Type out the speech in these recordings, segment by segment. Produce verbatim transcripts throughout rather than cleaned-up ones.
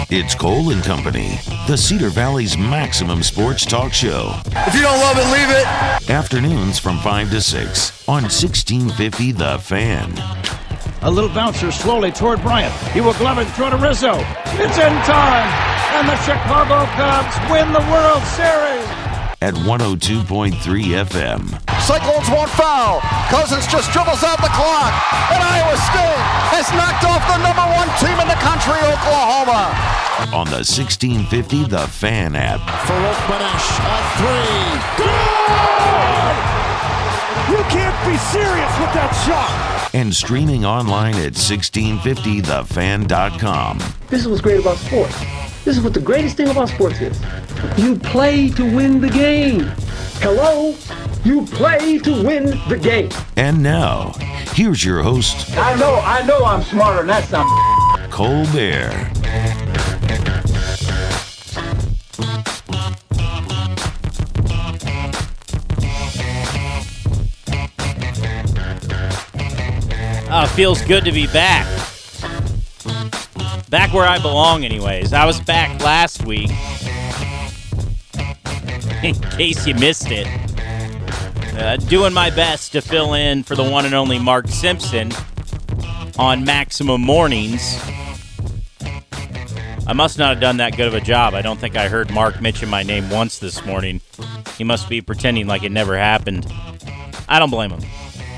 It's Cole and Company, the Cedar Valley's maximum sports talk show. If you don't love it, leave it. Afternoons from five to six on sixteen fifty The Fan. A little bouncer slowly toward Bryant. He will glove it and throw to Rizzo. It's in time, and the Chicago Cubs win the World Series. At one oh two point three F M. Cyclones won't foul. Cousins just dribbles out the clock. And Iowa State has knocked off the number one team in the country, Oklahoma. On the sixteen fifty The Fan app. Farouk Banesh, a three. Good! You can't be serious with that shot. And streaming online at sixteen fifty the fan dot com. This is what's great about sports. This is what the greatest thing about sports is. You play to win the game. Hello? You play to win the game. And now, here's your host. I know, I know I'm smarter than that something. Cole Bear. Uh, feels good to be back. Back where I belong, anyways. I was back last week. In case you missed it. Uh, doing my best to fill in for the one and only Mark Simpson on Maximum Mornings. I must not have done that good of a job. I don't think I heard Mark mention my name once this morning. He must be pretending like it never happened. I don't blame him.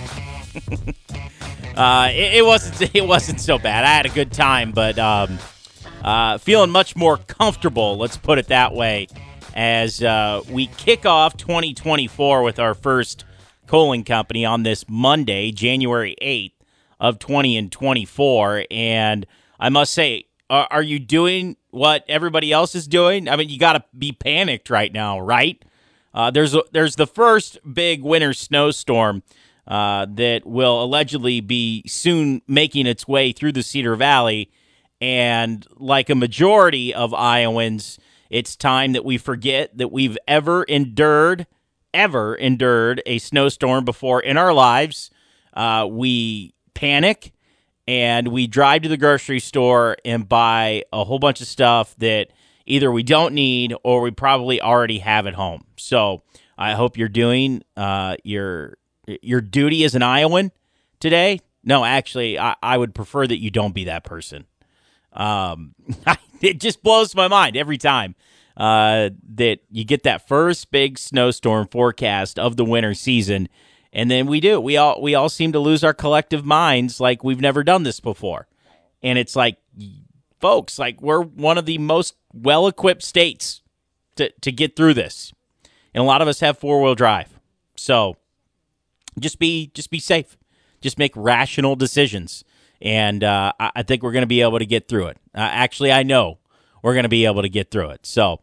Uh, it, it wasn't it wasn't so bad. I had a good time, but um, uh, feeling much more comfortable, let's put it that way, as uh, we kick off twenty twenty-four with our first Cole and Company on this Monday, January eighth of twenty twenty-four. And I must say, are, are you doing what everybody else is doing? I mean, you got to be panicked right now, right? Uh, there's a, there's the first big winter snowstorm Uh, that will allegedly be soon making its way through the Cedar Valley. And like a majority of Iowans, it's time that we forget that we've ever endured, ever endured a snowstorm before in our lives. Uh, we panic and we drive to the grocery store and buy a whole bunch of stuff that either we don't need or we probably already have at home. So I hope you're doing uh, your... your duty as an Iowan today. No, actually, I, I would prefer that you don't be that person. Um, it just blows my mind every time uh, that you get that first big snowstorm forecast of the winter season, and then we do. We all we all seem to lose our collective minds like we've never done this before. And it's like, folks, like we're one of the most well-equipped states to, to get through this. And a lot of us have four-wheel drive. So Just be just be safe. Just make rational decisions. And uh, I, I think we're going to be able to get through it. Uh, actually, I know we're going to be able to get through it. So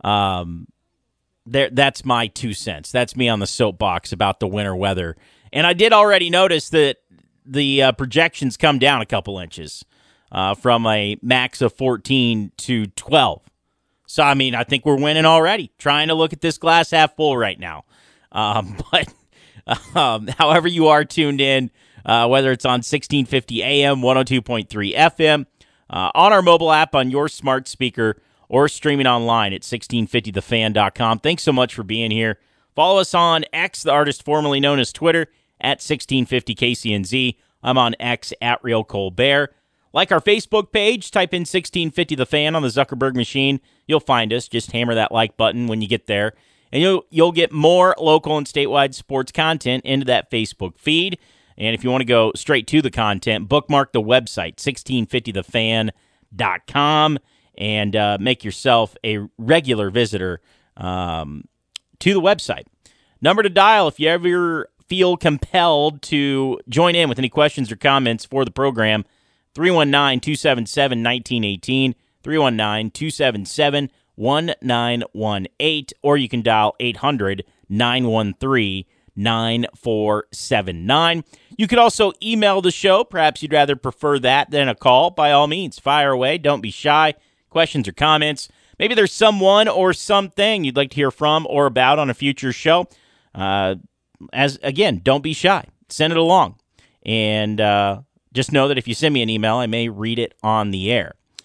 um, there, that's my two cents. That's me on the soapbox about the winter weather. And I did already notice that the uh, projections come down a couple inches uh, from a max of fourteen to twelve. So, I mean, I think we're winning already. Trying to look at this glass half full right now. Um, but... Um, however you are tuned in, uh, whether it's on sixteen fifty A M, one oh two point three F M, uh, on our mobile app, on your smart speaker, or streaming online at sixteen fifty the fan dot com. Thanks so much for being here. Follow us on X, the artist formerly known as Twitter, at sixteen fifty K C N Z. I'm on X, at Real Cole Bear. Like our Facebook page, type in sixteen fifty the fan on the Zuckerberg machine. You'll find us. Just hammer that like button when you get there. And you'll, you'll get more local and statewide sports content into that Facebook feed. And if you want to go straight to the content, bookmark the website, sixteen fifty the fan dot com, and uh, make yourself a regular visitor um, to the website. Number to dial if you ever feel compelled to join in with any questions or comments for the program, three one nine, two seven seven, one nine one eight, three one nine, two seven seven, one nine one eight, or you can dial eight hundred, nine one three, nine four seven nine. You could also email the show. Perhaps you'd rather prefer that than a call. By all means, fire away. Don't be shy. Questions or comments. Maybe there's someone or something you'd like to hear from or about on a future show. Uh, as again, don't be shy. Send it along. And uh, just know that if you send me an email, I may read it on the air.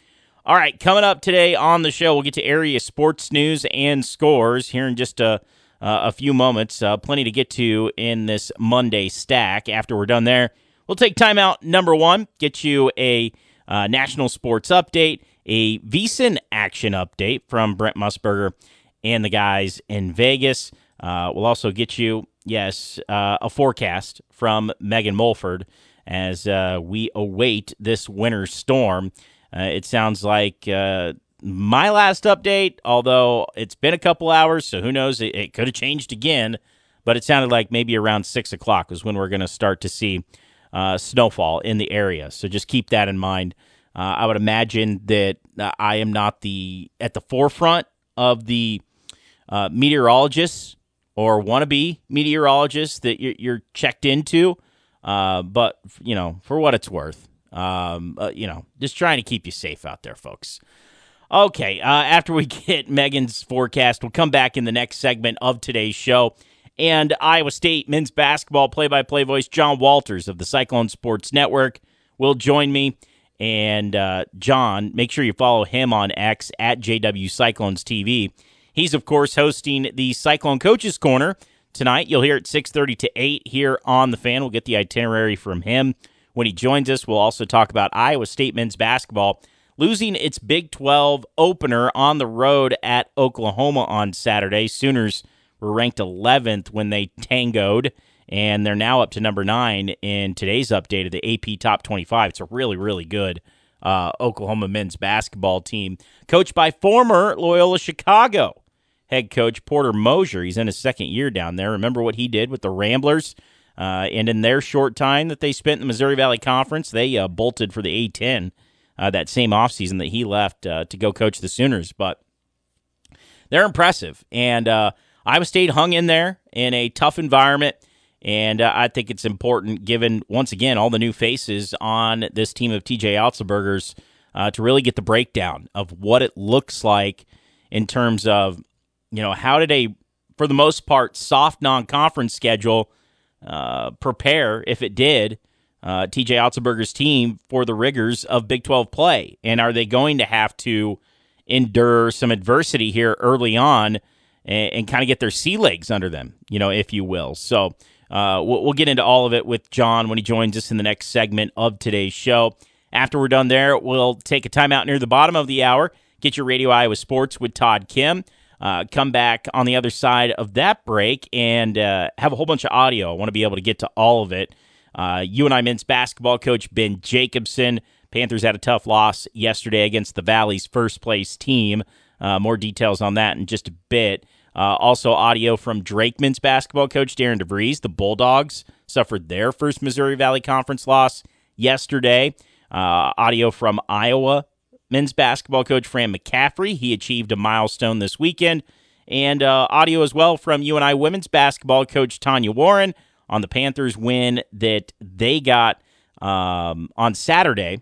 All right, coming up today on the show, we'll get to area sports news and scores here in just a, uh, a few moments. Uh, plenty to get to in this Monday stack. After we're done there, we'll take timeout number one, get you a uh, national sports update, a VSiN action update from Brent Musburger and the guys in Vegas. Uh, we'll also get you, yes, uh, a forecast from Megan Mulford as uh, we await this winter storm. Uh, it sounds like uh, my last update, although it's been a couple hours, so who knows, it, it could have changed again, but it sounded like maybe around six o'clock was when we're going to start to see uh, snowfall in the area. So just keep that in mind. Uh, I would imagine that uh, I am not the at the forefront of the uh, meteorologists or wannabe meteorologists that you're, you're checked into, uh, but, you know, for what it's worth. Um, uh, you know, just trying to keep you safe out there, folks. Okay, uh, after we get Megan's forecast, we'll come back in the next segment of today's show. And Iowa State men's basketball play-by-play voice John Walters of the Cyclone Sports Network will join me. And uh, John, make sure you follow him on X at J W Cyclones T V. He's, of course, hosting the Cyclone Coaches Corner tonight. You'll hear it six thirty to eight here on The Fan. We'll get the itinerary from him. When he joins us, we'll also talk about Iowa State men's basketball losing its Big twelve opener on the road at Oklahoma on Saturday. Sooners were ranked eleventh when they tangoed, and they're now up to number nine in today's update of the A P Top twenty-five. It's a really, really good uh, Oklahoma men's basketball team, coached by former Loyola Chicago head coach Porter Moser. He's in his second year down there. Remember what he did with the Ramblers? Uh, and in their short time that they spent in the Missouri Valley Conference, they uh, bolted for the A ten uh, that same offseason that he left uh, to go coach the Sooners. But they're impressive. And uh, Iowa State hung in there in a tough environment. And uh, I think it's important, given, once again, all the new faces on this team of T J Otzelberger's, uh, to really get the breakdown of what it looks like in terms of, you know, how did a, for the most part, soft non-conference schedule Uh, prepare, if it did, uh, T J Otzelberger's team for the rigors of Big twelve play? And are they going to have to endure some adversity here early on and, and kind of get their sea legs under them, you know, if you will? So uh, we'll, we'll get into all of it with John when he joins us in the next segment of today's show. After we're done there, we'll take a timeout near the bottom of the hour, get your Radio Iowa Sports with Todd Kim. Uh, come back on the other side of that break and uh, have a whole bunch of audio. I want to be able to get to all of it. Uh, U N I men's basketball coach Ben Jacobson. Panthers had a tough loss yesterday against the Valley's first-place team. Uh, more details on that in just a bit. Uh, also audio from Drake men's basketball coach Darren DeVries. The Bulldogs suffered their first Missouri Valley Conference loss yesterday. Uh, audio from Iowa men's basketball coach Fran McCaffrey. He achieved a milestone this weekend. And uh, audio as well from U N I women's basketball coach Tanya Warren on the Panthers win that they got um, on Saturday.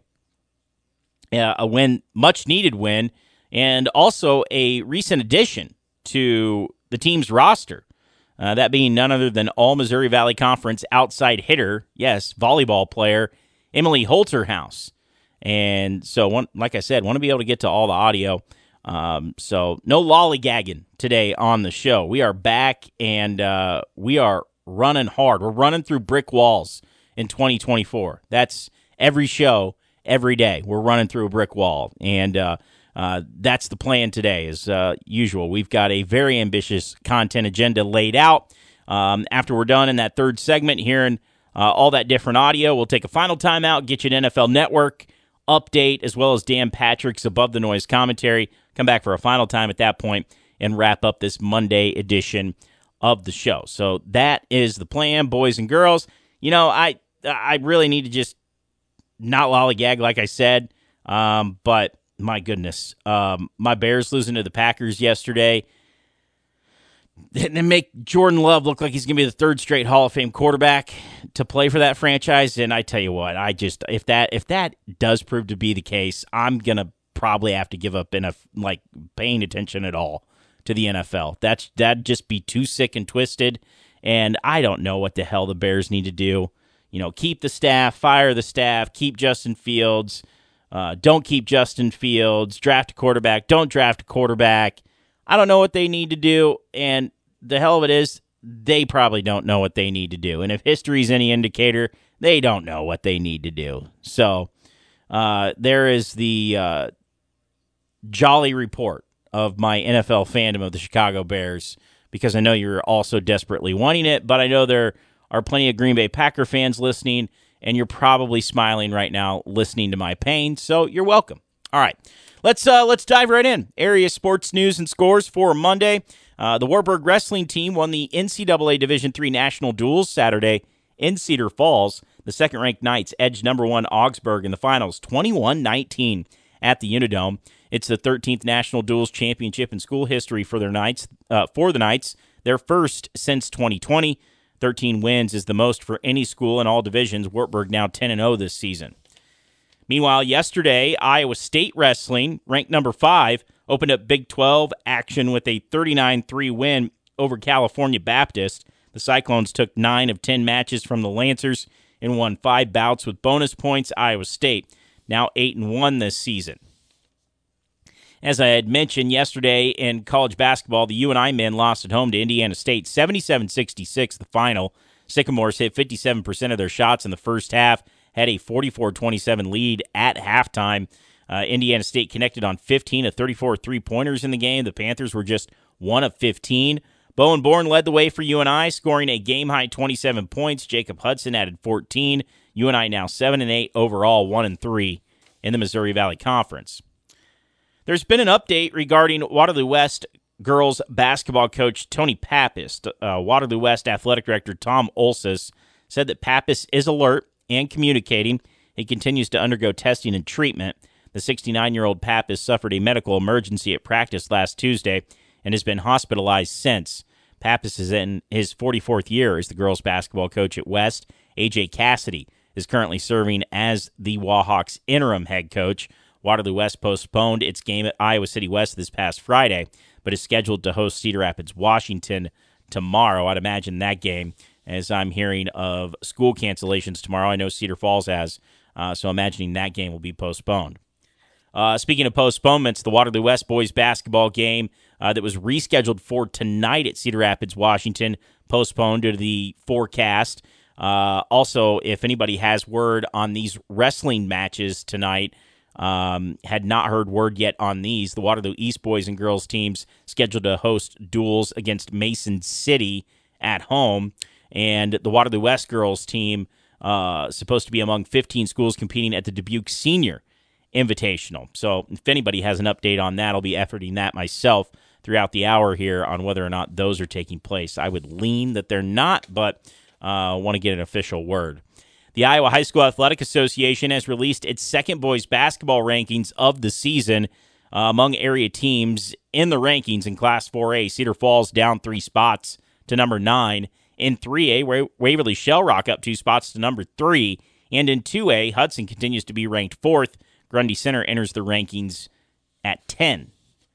Uh, a win, much needed win, and also a recent addition to the team's roster. Uh, that being none other than all Missouri Valley Conference outside hitter, yes, volleyball player, Emily Holterhouse. And so, one, like I said, want to be able to get to all the audio. Um, so no lollygagging today on the show. We are back, and uh, we are running hard. We're running through brick walls in twenty twenty-four. That's every show, every day. We're running through a brick wall, and uh, uh, that's the plan today. As uh, usual, we've got a very ambitious content agenda laid out. Um, after we're done in that third segment, hearing uh, all that different audio, we'll take a final timeout, get you an N F L Network update, as well as Dan Patrick's Above the Noise commentary. Come back for a final time at that point and wrap up this Monday edition of the show. So that is the plan, boys and girls. You know, I I really need to just not lollygag, like I said, um, but my goodness, um, my Bears losing to the Packers yesterday. And then make Jordan Love look like he's going to be the third straight Hall of Fame quarterback to play for that franchise. And I tell you what, I just if that if that does prove to be the case, I'm going to probably have to give up enough, like, paying attention at all to the N F L. That's that'd just be too sick and twisted. And I don't know what the hell the Bears need to do. You know, keep the staff, fire the staff, keep Justin Fields, uh, don't keep Justin Fields, draft a quarterback, don't draft a quarterback. I don't know what they need to do, and the hell of it is, they probably don't know what they need to do. And if history's any indicator, they don't know what they need to do. So uh, there is the uh, jolly report of my N F L fandom of the Chicago Bears, because I know you're also desperately wanting it, but I know there are plenty of Green Bay Packer fans listening, and you're probably smiling right now listening to my pain, so you're welcome. All right, let's uh, let's dive right in. Area sports news and scores for Monday. Uh, the Wartburg wrestling team won the N C double A Division three National Duels Saturday in Cedar Falls. The second-ranked Knights edged number one Augsburg in the finals, twenty-one nineteen at the Unidome. It's the thirteenth National Duels Championship in school history for their Knights. Uh, for the Knights, their first since twenty twenty. thirteen wins is the most for any school in all divisions. Wartburg now ten and oh this season. Meanwhile, yesterday, Iowa State Wrestling, ranked number five, opened up Big twelve action with a thirty-nine three win over California Baptist. The Cyclones took nine of ten matches from the Lancers and won five bouts with bonus points. Iowa State now eight and one this season. As I had mentioned yesterday in college basketball, the U N I men lost at home to Indiana State, seventy-seven sixty-six, the final. Sycamores hit fifty-seven percent of their shots in the first half, had a forty-four twenty-seven lead at halftime. Uh, Indiana State connected on fifteen of thirty-four three-pointers in the game. The Panthers were just one of fifteen. Bowen Bourne led the way for U N I, scoring a game-high twenty-seven points. Jacob Hudson added fourteen. U N I now seven and eight overall, one and three in the Missouri Valley Conference. There's been an update regarding Waterloo West girls basketball coach Tony Pappas. Uh, Waterloo West athletic director Tom Olsis said that Pappas is alert and communicating. He continues to undergo testing and treatment. The sixty-nine-year-old Pappas suffered a medical emergency at practice last Tuesday and has been hospitalized since. Pappas is in his forty-fourth year as the girls basketball coach at West. A J Cassidy is currently serving as the Wahawks interim head coach. Waterloo West postponed its game at Iowa City West this past Friday, but is scheduled to host Cedar Rapids, Washington tomorrow. I'd imagine that game, as I'm hearing of school cancellations tomorrow. I know Cedar Falls has, uh, so imagining that game will be postponed. Uh, speaking of postponements, the Waterloo West boys basketball game uh, that was rescheduled for tonight at Cedar Rapids, Washington, postponed due to the forecast. Uh, also, if anybody has word on these wrestling matches tonight, Um, had not heard word yet on these. The Waterloo East boys and girls teams scheduled to host duels against Mason City at home, and the Waterloo West girls team uh, supposed to be among fifteen schools competing at the Dubuque Senior Invitational. So if anybody has an update on that, I'll be efforting that myself throughout the hour here on whether or not those are taking place. I would lean that they're not, but uh, want to get an official word. The Iowa High School Athletic Association has released its second boys basketball rankings of the season. Uh, among area teams in the rankings in Class four A, Cedar Falls down three spots to number nine. In three A, Wa- Waverly Shell Rock up two spots to number three. And in two A, Hudson continues to be ranked fourth. Grundy Center enters the rankings at ten.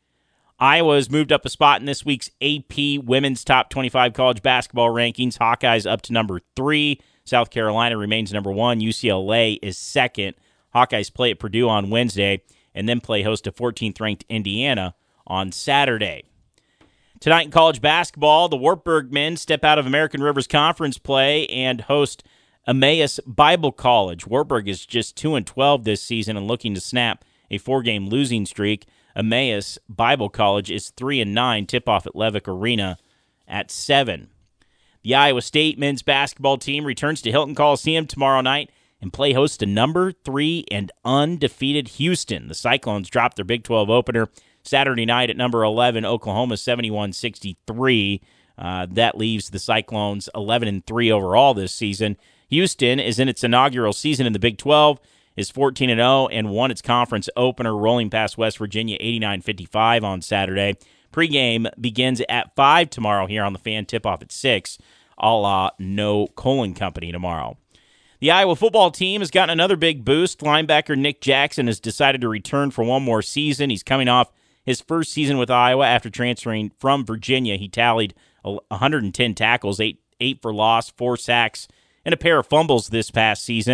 Iowa has moved up a spot in this week's A P Women's Top twenty-five College Basketball Rankings. Hawkeyes up to number three. South Carolina remains number one. U C L A is second. Hawkeyes play at Purdue on Wednesday and then play host to fourteenth-ranked Indiana on Saturday. Tonight in college basketball, the Wartburg men step out of American Rivers Conference play and host Emmaus Bible College. Wartburg is just two and twelve this season and looking to snap a four-game losing streak. Emmaus Bible College is three and nine. Tip-off at Levick Arena at seven. The Iowa State men's basketball team returns to Hilton Coliseum tomorrow night and play host to number three and undefeated Houston. The Cyclones dropped their Big twelve opener Saturday night at number eleven, Oklahoma, seventy-one sixty-three. Uh, that leaves the Cyclones eleven and three overall this season. Houston is in its inaugural season in the Big twelve, is fourteen and oh, and won its conference opener, rolling past West Virginia eighty-nine fifty-five on Saturday. Pregame begins at five tomorrow here on the Fan, tip-off at six, a la No Colon Company tomorrow. The Iowa football team has gotten another big boost. Linebacker Nick Jackson has decided to return for one more season. He's coming off his first season with Iowa after transferring from Virginia. He tallied one hundred ten tackles, eight, eight for loss, four sacks, and a pair of fumbles this past season.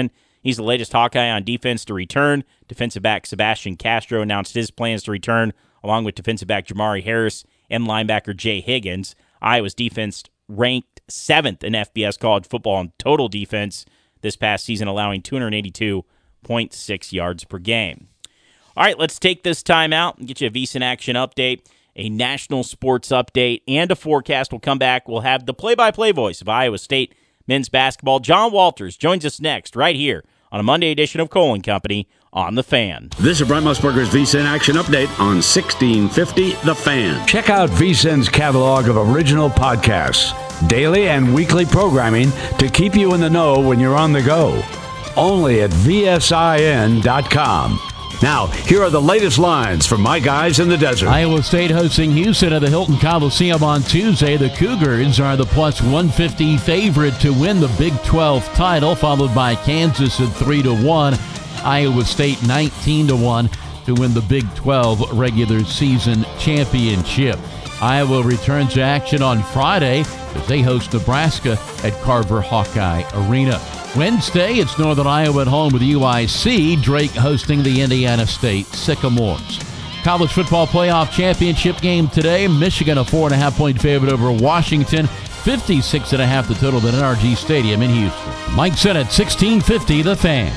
He's the latest Hawkeye on defense to return. Defensive back Sebastian Castro announced his plans to return, along with defensive back Jamari Harris and linebacker Jay Higgins. Iowa's defense ranked seventh in F B S college football in total defense this past season, allowing two hundred eighty-two point six yards per game. All right, let's take this time out and get you a VSiN Action update, a national sports update, and a forecast. We'll come back. We'll have the play-by-play voice of Iowa State men's basketball. John Walters joins us next right here on a Monday edition of Cole and Company on The Fan. This is Brent Musburger's VSiN Action Update on sixteen fifty The Fan. Check out VSiN's catalog of original podcasts, daily and weekly programming to keep you in the know when you're on the go. Only at V S I N dot com. Now, here are the latest lines from my guys in the desert. Iowa State hosting Houston at the Hilton Coliseum on Tuesday. The Cougars are the plus one fifty favorite to win the Big twelve title, followed by Kansas at three to one. Iowa State nineteen to one to win the Big twelve regular season championship. Iowa returns to action on Friday as they host Nebraska at Carver Hawkeye Arena. Wednesday, it's Northern Iowa at home with U I C. Drake hosting the Indiana State Sycamores. College football playoff championship game today. Michigan a four and a half point favorite over Washington. fifty-six and a half the total at N R G Stadium in Houston. Mike Sennett, sixteen fifty The Fan.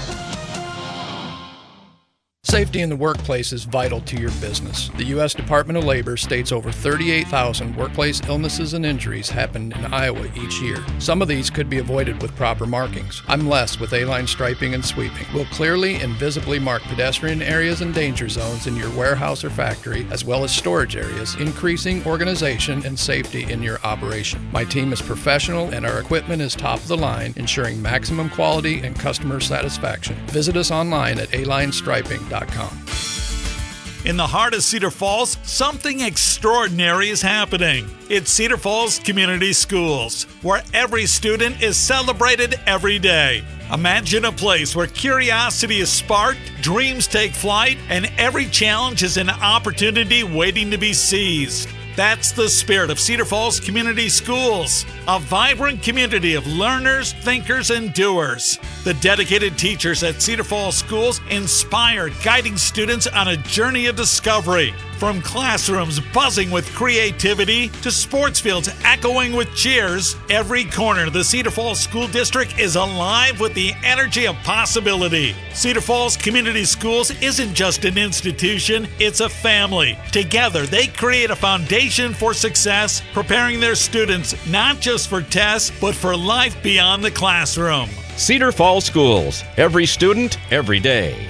Safety in the workplace is vital to your business. The U S Department of Labor states over thirty-eight thousand workplace illnesses and injuries happen in Iowa each year. Some of these could be avoided with proper markings. I'm Les with A-Line Striping and Sweeping. We'll clearly and visibly mark pedestrian areas and danger zones in your warehouse or factory, as well as storage areas, increasing organization and safety in your operation. My team is professional and our equipment is top of the line, ensuring maximum quality and customer satisfaction. Visit us online at a line striping dot com. In the heart of Cedar Falls, something extraordinary is happening. It's Cedar Falls Community Schools, where every student is celebrated every day. Imagine a place where curiosity is sparked, dreams take flight, and every challenge is an opportunity waiting to be seized. That's the spirit of Cedar Falls Community Schools, a vibrant community of learners, thinkers, and doers. The dedicated teachers at Cedar Falls Schools inspire, guiding students on a journey of discovery. From classrooms buzzing with creativity to sports fields echoing with cheers, every corner of the Cedar Falls School District is alive with the energy of possibility. Cedar Falls Community Schools isn't just an institution, it's a family. Together, they create a foundation for success, preparing their students not just for tests, but for life beyond the classroom. Cedar Falls Schools. Every student, every day.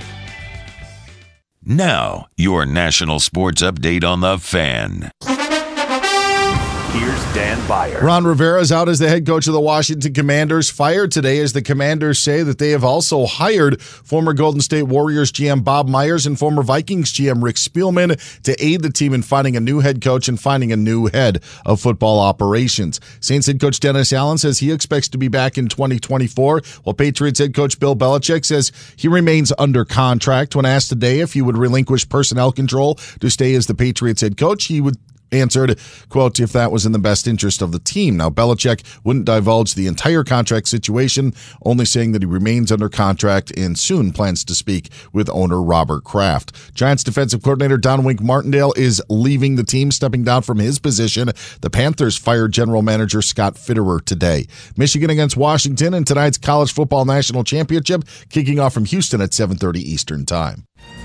Now, your national sports update on The Fan. Here's Dan Beyer. Ron Rivera is out as the head coach of the Washington Commanders, fired today as the Commanders say that they have also hired former Golden State Warriors G M Bob Myers and former Vikings G M Rick Spielman to aid the team in finding a new head coach and finding a new head of football operations. Saints head coach Dennis Allen says he expects to be back in twenty twenty-four, while Patriots head coach Bill Belichick says he remains under contract. When asked today if he would relinquish personnel control to stay as the Patriots head coach, he would answered, quote, if that was in the best interest of the team. Now, Belichick wouldn't divulge the entire contract situation, only saying that he remains under contract and soon plans to speak with owner Robert Kraft. Giants defensive coordinator Don Wink Martindale is leaving the team, stepping down from his position. The Panthers fired general manager Scott Fitterer today. Michigan against Washington in tonight's College Football National Championship, kicking off from Houston at seven thirty Eastern Time.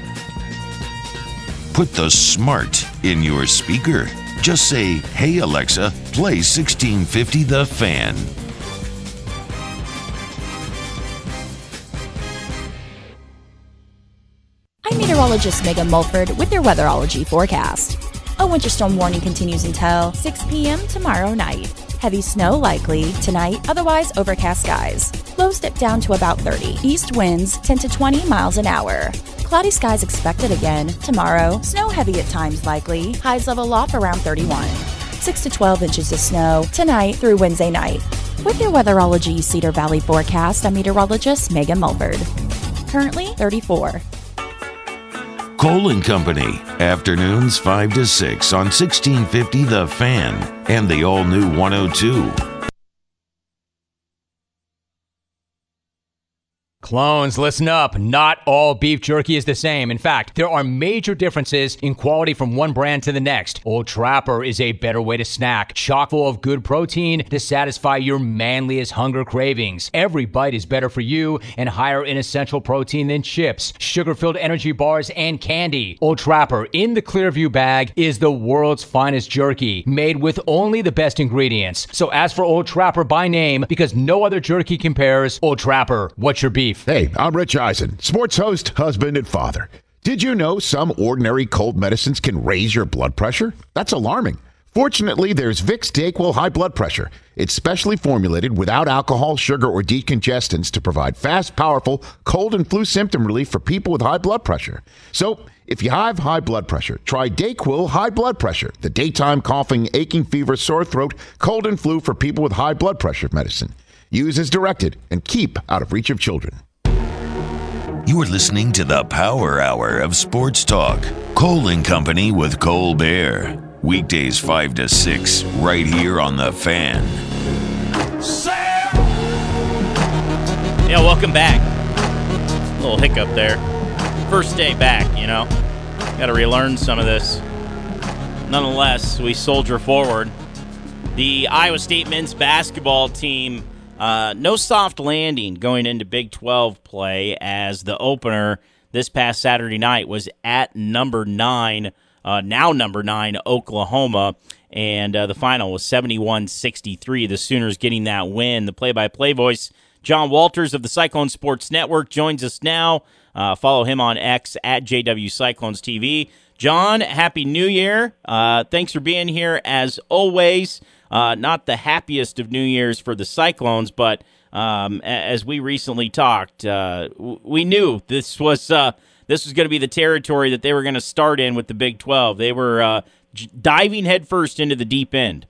Put the smart in your speaker. Just say, hey Alexa, play sixteen fifty The Fan. I'm meteorologist Megan Mulford with your weatherology forecast. A winter storm warning continues until six p.m. tomorrow night. Heavy snow likely tonight, otherwise overcast skies. Lows dip down to about thirty. East winds ten to twenty miles an hour. Cloudy skies expected again tomorrow. Snow heavy at times likely. Highs level off around thirty-one. six to twelve inches of snow tonight through Wednesday night. With your weatherology Cedar Valley forecast, I'm meteorologist Megan Mulford. Currently thirty-four. Cole and Company, afternoons five to six on sixteen fifty The Fan and the all-new one oh two. Clones, listen up. Not all beef jerky is the same. In fact, there are major differences in quality from one brand to the next. Old Trapper is a better way to snack, chock full of good protein to satisfy your manliest hunger cravings. Every bite is better for you and higher in essential protein than chips, sugar-filled energy bars, and candy. Old Trapper in the Clearview bag is the world's finest jerky, made with only the best ingredients. So ask for Old Trapper by name because no other jerky compares. Old Trapper, what's your beef? Hey, I'm Rich Eisen, sports host, husband, and father. Did you know some ordinary cold medicines can raise your blood pressure? That's alarming. Fortunately, there's Vicks DayQuil High Blood Pressure. It's specially formulated without alcohol, sugar, or decongestants to provide fast, powerful cold and flu symptom relief for people with high blood pressure. So, if you have high blood pressure, try DayQuil High Blood Pressure, the daytime coughing, aching fever, sore throat, cold and flu for people with high blood pressure medicine. Use as directed and keep out of reach of children. You are listening to the Power Hour of Sports Talk. Cole and Company with Cole Bear. Weekdays five to six, right here on The Fan. Yeah, welcome back. A little hiccup there. First day back, you know. Got to relearn some of this. Nonetheless, we soldier forward. The Iowa State men's basketball team, uh, no soft landing going into Big twelve play, as the opener this past Saturday night was at number nine, uh, now number nine, Oklahoma, and uh, the final was seventy-one sixty-three. The Sooners getting that win. The play-by-play voice, John Walters of the Cyclone Sports Network, joins us now. Uh, follow him on X at J W Cyclones T V. John, Happy New Year. Uh, thanks for being here as always. Uh, not the happiest of New Year's for the Cyclones, but um, as we recently talked, uh, we knew this was uh, this was going to be the territory that they were going to start in with the Big twelve. They were uh, j- diving headfirst into the deep end.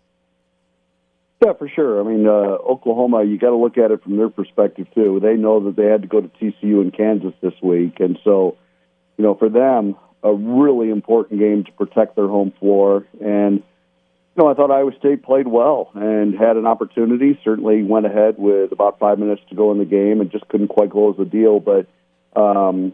Yeah, for sure. I mean, uh, Oklahoma, you got to look at it from their perspective, too. They know that they had to go to T C U in Kansas this week, and so, you know, for them, a really important game to protect their home floor. And you know, I thought Iowa State played well and had an opportunity. Certainly went ahead with about five minutes to go in the game and just couldn't quite close the deal. But, um,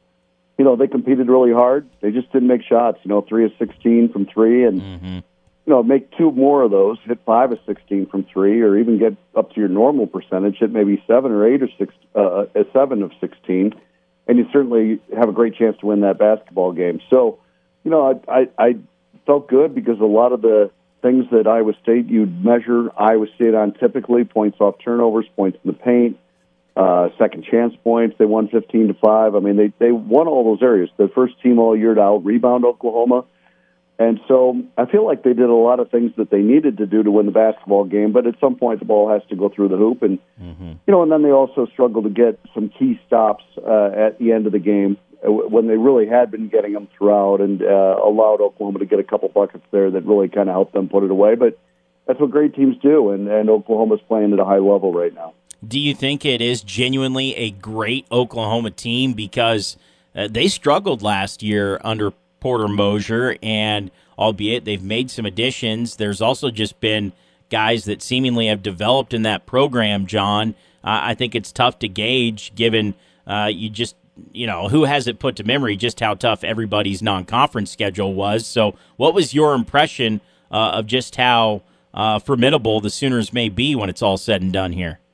you know, they competed really hard. They just didn't make shots. You know, three of sixteen from three, and mm-hmm. you know, make two more of those, hit five of sixteen from three, or even get up to your normal percentage, hit maybe seven or eight or six, uh, seven of sixteen, and you certainly have a great chance to win that basketball game. So, you know, I, I, I felt good because a lot of the things that Iowa State, you'd measure Iowa State on typically, points off turnovers, points in the paint, uh, second chance points. They won fifteen to five. I mean, they, they won all those areas. The first team all year to out-rebound Oklahoma. And so I feel like they did a lot of things that they needed to do to win the basketball game, but at some point the ball has to go through the hoop. And, mm-hmm. you know, and then they also struggled to get some key stops uh, at the end of the game when they really had been getting them throughout, and uh, allowed Oklahoma to get a couple buckets there that really kind of helped them put it away. But that's what great teams do, and, and Oklahoma's playing at a high level right now. Do you think it is genuinely a great Oklahoma team? Because uh, they struggled last year under Porter Moser, and albeit they've made some additions, there's also just been guys that seemingly have developed in that program, John. Uh, I think it's tough to gauge given uh, you just you know, who has it put to memory just how tough everybody's non-conference schedule was. So what was your impression uh, of just how uh, formidable the Sooners may be when it's all said and done here?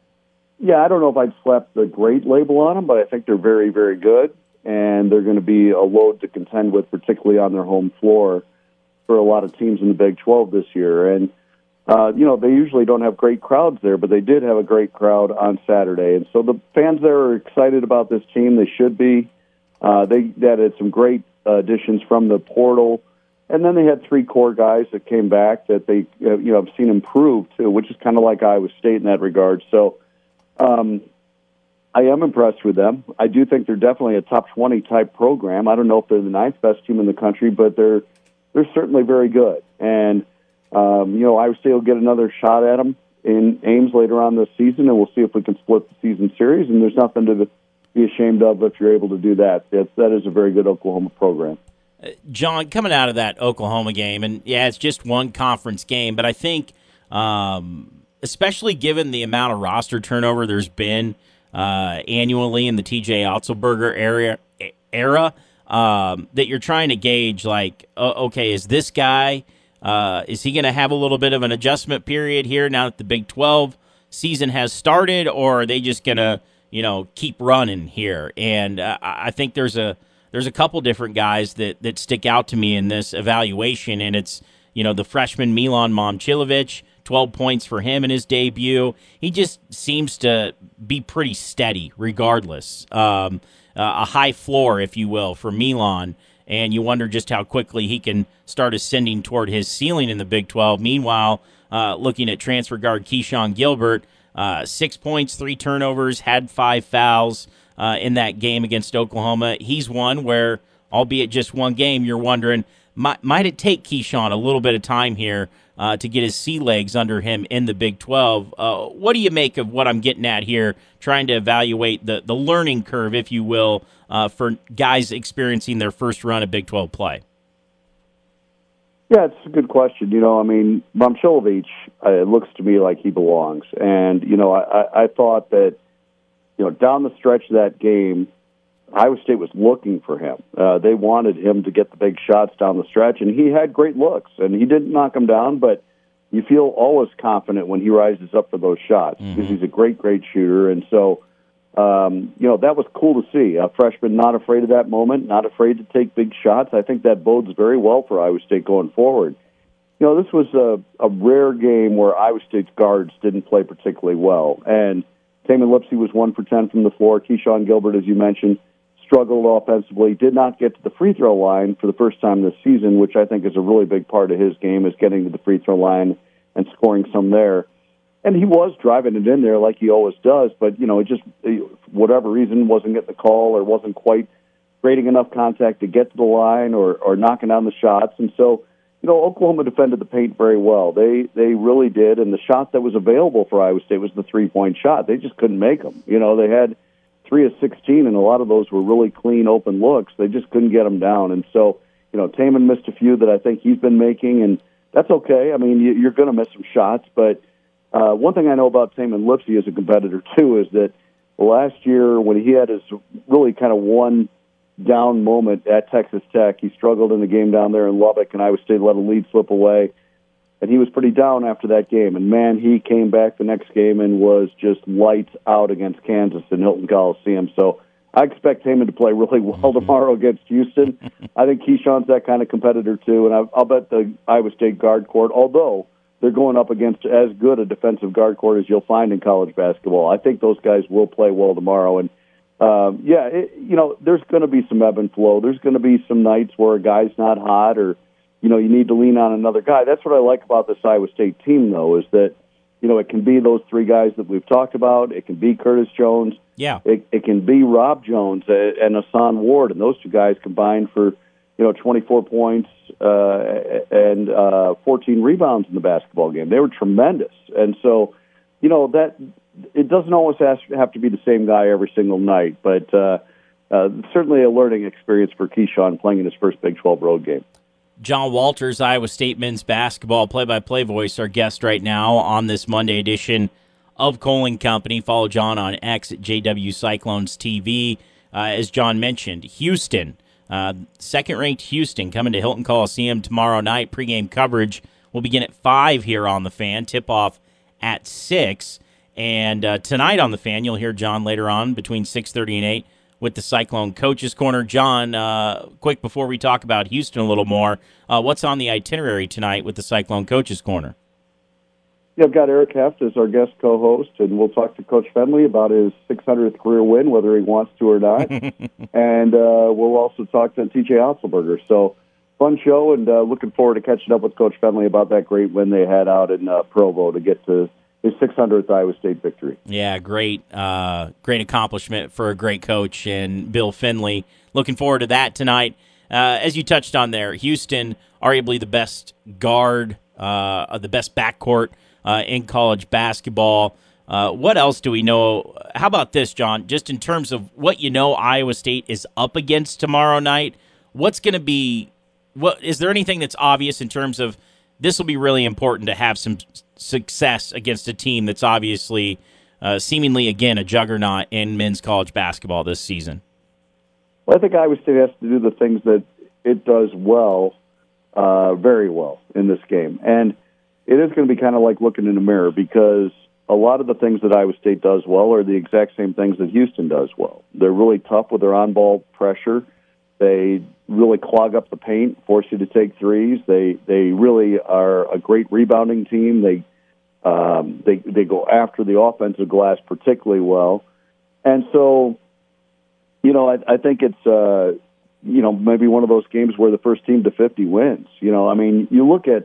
Yeah, I don't know if I'd slap the great label on them, but I think they're very, very good, and they're going to be a load to contend with, particularly on their home floor, for a lot of teams in the Big twelve this year. And Uh, you know, they usually don't have great crowds there, but they did have a great crowd on Saturday. And so the fans there are excited about this team. They should be. Uh, they added some great uh, additions from the portal. And then they had three core guys that came back that they, uh, you know, have seen improve, too, which is kind of like Iowa State in that regard. So um, I am impressed with them. I do think they're definitely a top twenty type program. I don't know if they're the ninth best team in the country, but they're they're certainly very good. And Um, you know, Iowa State will get another shot at them in Ames later on this season, and we'll see if we can split the season series. And there's nothing to be ashamed of if you're able to do that. That's, that is a very good Oklahoma program. Uh, John, coming out of that Oklahoma game, and yeah, it's just one conference game, but I think, um, especially given the amount of roster turnover there's been uh, annually in the T J Otzelberger area, era um, that you're trying to gauge, like, uh, okay, is this guy, uh, is he going to have a little bit of an adjustment period here now that the Big twelve season has started, or are they just going to, you know, keep running here? And uh, I think there's a there's a couple different guys that, that stick out to me in this evaluation, and it's, you know, the freshman Milan Momcilovic, twelve points for him in his debut. He just seems to be pretty steady regardless. Um, uh, a high floor, if you will, for Milan, and you wonder just how quickly he can start ascending toward his ceiling in the Big twelve. Meanwhile, uh, looking at transfer guard Keyshawn Gilbert, uh, six points, three turnovers, had five fouls uh, in that game against Oklahoma. He's one where, albeit just one game, you're wondering, might, might it take Keyshawn a little bit of time here uh, to get his sea legs under him in the Big twelve? Uh, what do you make of what I'm getting at here, trying to evaluate the, the learning curve, if you will, uh, for guys experiencing their first run of Big twelve play? Yeah, it's a good question. You know, I mean, Momcilovic, uh, it looks to me like he belongs. And, you know, I, I thought that, you know, down the stretch of that game, Iowa State was looking for him. Uh, they wanted him to get the big shots down the stretch, and he had great looks. And he didn't knock them down, but you feel always confident when he rises up for those shots mm-hmm. because he's a great, great shooter. And so, um, you know, that was cool to see. A freshman not afraid of that moment, not afraid to take big shots. I think that bodes very well for Iowa State going forward. You know, this was a, a rare game where Iowa State's guards didn't play particularly well. And Tamin Lipsey was one for ten from the floor. Keyshawn Gilbert, as you mentioned, struggled offensively, did not get to the free throw line for the first time this season, which I think is a really big part of his game, is getting to the free throw line and scoring some there. And he was driving it in there like he always does, but, you know, it just, whatever reason, wasn't getting the call or wasn't quite creating enough contact to get to the line or, or knocking down the shots. And so, you know, Oklahoma defended the paint very well. They they really did, and the shot that was available for Iowa State was the three-point shot. They just couldn't make them. You know, they had three of sixteen, and a lot of those were really clean, open looks. They just couldn't get them down. And so, you know, Tamin missed a few that I think he's been making, and that's okay. I mean, you're going to miss some shots, but uh, one thing I know about Tamin Lipsey as a competitor, too, is that last year when he had his really kind of one-down moment at Texas Tech, he struggled in the game down there in Lubbock, and Iowa State let a lead slip away. And he was pretty down after that game. And, man, he came back the next game and was just lights out against Kansas in Hilton Coliseum. So I expect Tamin to play really well tomorrow against Houston. I think Keyshawn's that kind of competitor, too. And I'll, I'll bet the Iowa State guard court, although they're going up against as good a defensive guard court as you'll find in college basketball, I think those guys will play well tomorrow. And, um, yeah, it, you know, there's going to be some ebb and flow. There's going to be some nights where a guy's not hot or, you know, you need to lean on another guy. That's what I like about this Iowa State team, though, is that, you know, it can be those three guys that we've talked about. It can be Curtis Jones. Yeah. It, it can be Rob Jones and Hassan Ward, and those two guys combined for, you know, twenty-four points uh, and uh, fourteen rebounds in the basketball game. They were tremendous. And so, you know, that it doesn't always have to be the same guy every single night, but uh, uh, certainly a learning experience for Keyshawn playing in his first Big twelve road game. John Walters, Iowa State men's basketball play-by-play voice, our guest right now on this Monday edition of Cole and Company. Follow John on X at J W Cyclones T V. Uh, as John mentioned, Houston, uh, second-ranked Houston, coming to Hilton Coliseum tomorrow night. Pre-game coverage will begin at five here on The Fan. Tip-off at six. And uh, tonight on The Fan, you'll hear John later on between six thirty and eight. With the Cyclone Coaches Corner. John, uh, quick before we talk about Houston a little more, uh, what's on the itinerary tonight with the Cyclone Coaches Corner? Yeah, I've got Eric Heft as our guest co-host, and we'll talk to Coach Fenley about his six hundredth career win, whether he wants to or not. and uh, we'll also talk to T J Otzelberger. So, fun show, and uh, looking forward to catching up with Coach Fenley about that great win they had out in uh, Provo to get to his six hundredth Iowa State victory. Yeah, great uh, great accomplishment for a great coach and Bill Fenley. Looking forward to that tonight. Uh, as you touched on there, Houston, arguably the best guard, uh, the best backcourt uh, in college basketball. Uh, what else do we know? How about this, John? Just in terms of what you know Iowa State is up against tomorrow night, what's going to be – what is there anything that's obvious in terms of this will be really important to have some success against a team that's obviously uh, seemingly, again, a juggernaut in men's college basketball this season? Well, I think Iowa State has to do the things that it does well, uh, very well in this game. And it is going to be kind of like looking in a mirror, because a lot of the things that Iowa State does well are the exact same things that Houston does well. They're really tough with their on-ball pressure. They really clog up the paint, force you to take threes. They they really are a great rebounding team. They um, they they go after the offensive glass particularly well. And so, you know, I, I think it's uh, you know maybe one of those games where the first team to fifty wins. You know, I mean, you look at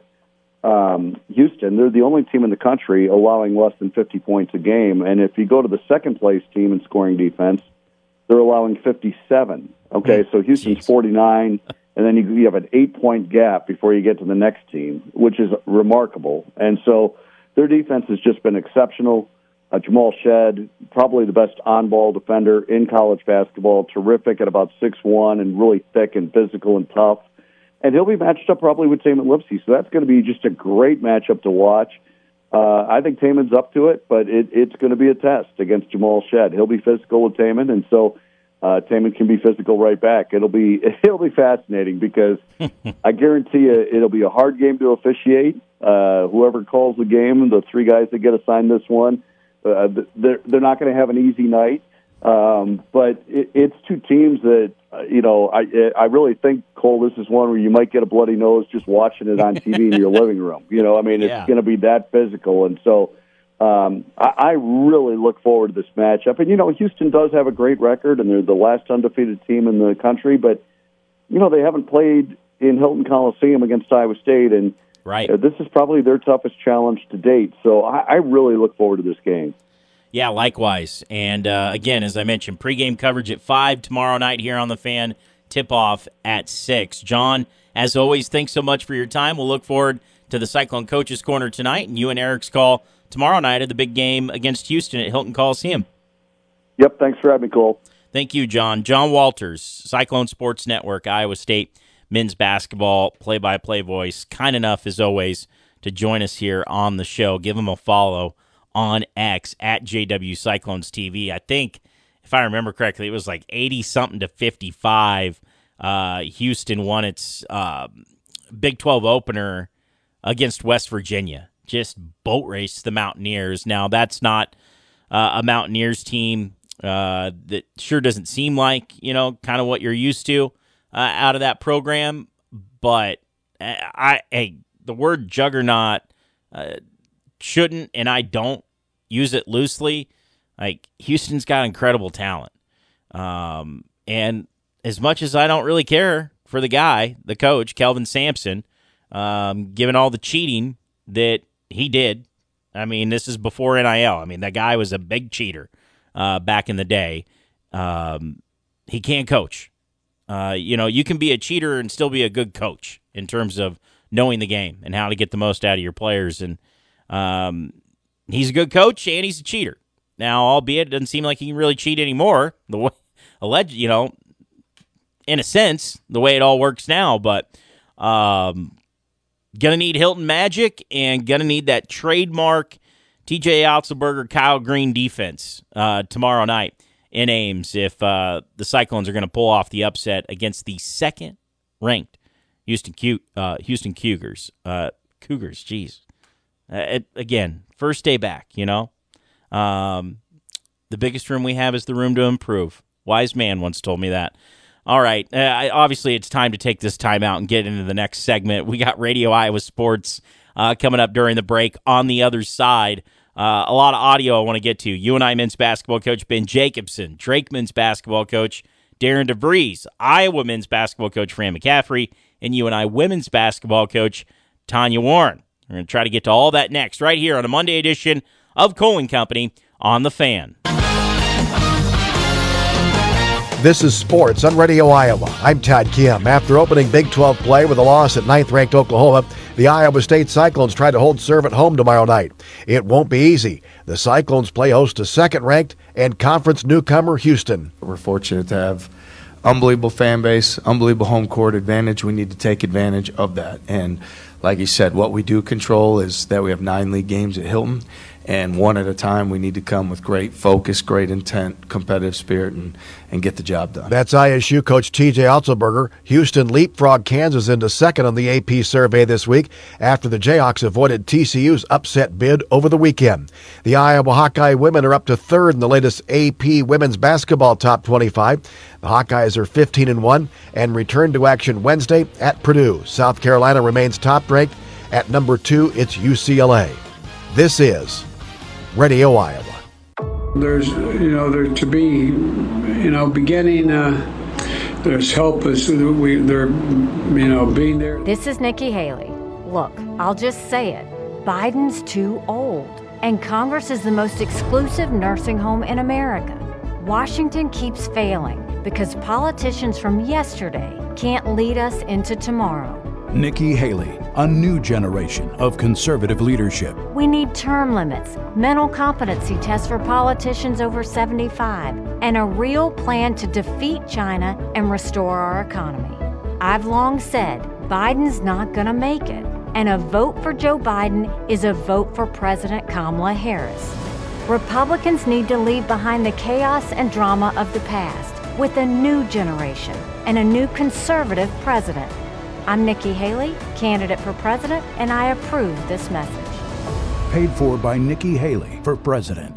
Um, Houston, they're the only team in the country allowing less than fifty points a game. And if you go to the second-place team in scoring defense, they're allowing fifty-seven. Okay, so Houston's Jeez. forty-nine, and then you, you have an eight-point gap before you get to the next team, which is remarkable. And so their defense has just been exceptional. Uh, Jamal Shedd, probably the best on-ball defender in college basketball, terrific at about six one and really thick and physical and tough. And he'll be matched up probably with Tamin Lipsey, so that's going to be just a great matchup to watch. Uh, I think Tamin's up to it, but it, it's going to be a test against Jamal Shedd. He'll be physical with Tamin, and so uh, Tamin can be physical right back. It'll be it'll be fascinating, because I guarantee you it'll be a hard game to officiate. Uh, whoever calls the game, the three guys that get assigned this one, uh, they're they're not going to have an easy night. Um, but it, it's two teams that, uh, you know, I I really think, Cole, this is one where you might get a bloody nose just watching it on T V in your living room. You know, I mean, it's yeah. going to be that physical. And so um, I, I really look forward to this matchup. And, you know, Houston does have a great record, and they're the last undefeated team in the country. But, you know, they haven't played in Hilton Coliseum against Iowa State. And right. uh, this is probably their toughest challenge to date. So I, I really look forward to this game. Yeah, likewise. And, uh, again, as I mentioned, pregame coverage at five tomorrow night here on The Fan, tip-off at six. John, as always, thanks so much for your time. We'll look forward to the Cyclone Coaches Corner tonight, and you and Eric's call tomorrow night at the big game against Houston at Hilton Coliseum. Yep, thanks for having me, Cole. Thank you, John. John Walters, Cyclone Sports Network, Iowa State men's basketball play-by-play voice. Kind enough, as always, to join us here on the show. Give him a follow on X at J W Cyclones T V. I think, if I remember correctly, it was like eighty-something to fifty-five. Uh, Houston won its uh, Big twelve opener against West Virginia. Just boat raced the Mountaineers. Now, that's not uh, a Mountaineers team uh, that sure doesn't seem like, you know, kind of what you're used to uh, out of that program. But I, I the word juggernaut uh, shouldn't, and I don't use it loosely. Like, Houston's got incredible talent. Um, and as much as I don't really care for the guy, the coach, Kelvin Sampson, um, given all the cheating that he did, I mean, this is before N I L. I mean, that guy was a big cheater uh, back in the day. Um, he can't coach. Uh, you know, you can be a cheater and still be a good coach in terms of knowing the game and how to get the most out of your players. And Um, he's a good coach, and he's a cheater. Now, albeit it doesn't seem like he can really cheat anymore, the way, alleged, you know, in a sense, the way it all works now. But um, gonna need Hilton Magic, and gonna need that trademark T J Otzelberger, Kyle Green defense uh, tomorrow night in Ames if uh, the Cyclones are going to pull off the upset against the second-ranked Houston Q- uh, Houston Cougars. Uh, Cougars, geez. Uh, it, again, first day back, you know. Um, the biggest room we have is the room to improve. Wise man once told me that. All right. Uh, I, obviously, it's time to take this time out and get into the next segment. We got Radio Iowa Sports uh, coming up during the break. On the other side, uh, a lot of audio I want to get to. U N I men's basketball coach Ben Jacobson, Drake men's basketball coach Darren DeVries, Iowa men's basketball coach Fran McCaffrey, and U N I women's basketball coach Tanya Warren. We're going to try to get to all that next right here on a Monday edition of Cole and Company on The Fan. This is Sports on Radio Iowa. I'm Todd Kim. After opening Big twelve play with a loss at ninth-ranked Oklahoma, the Iowa State Cyclones try to hold serve at home tomorrow night. It won't be easy. The Cyclones play host to second-ranked and conference newcomer Houston. We're fortunate to have unbelievable fan base, unbelievable home court advantage. We need to take advantage of that. And like you said, what we do control is that we have nine league games at Hilton, And one at a time, we need to come with great focus, great intent, competitive spirit, and, and get the job done. That's I S U coach T J Otzelberger. Houston leapfrogged Kansas into second on the A P survey this week after the Jayhawks avoided T C U's upset bid over the weekend. The Iowa Hawkeye women are up to third in the latest A P women's basketball top twenty-five. The Hawkeyes are fifteen and one and return to action Wednesday at Purdue. South Carolina remains top-ranked. At number two, it's U C L A. This is Radio Iowa. There's, you know, there to be, you know, beginning, uh, there's help us, we, they're, you know, being there. This is Nikki Haley. Look, I'll just say it. Biden's too old, and Congress is the most exclusive nursing home in America. Washington keeps failing because politicians from yesterday can't lead us into tomorrow. Nikki Haley, a new generation of conservative leadership. We need term limits, mental competency tests for politicians over seventy-five, and a real plan to defeat China and restore our economy. I've long said Biden's not going to make it, and a vote for Joe Biden is a vote for President Kamala Harris. Republicans need to leave behind the chaos and drama of the past with a new generation and a new conservative president. I'm Nikki Haley, candidate for president, and I approve this message. Paid for by Nikki Haley for president.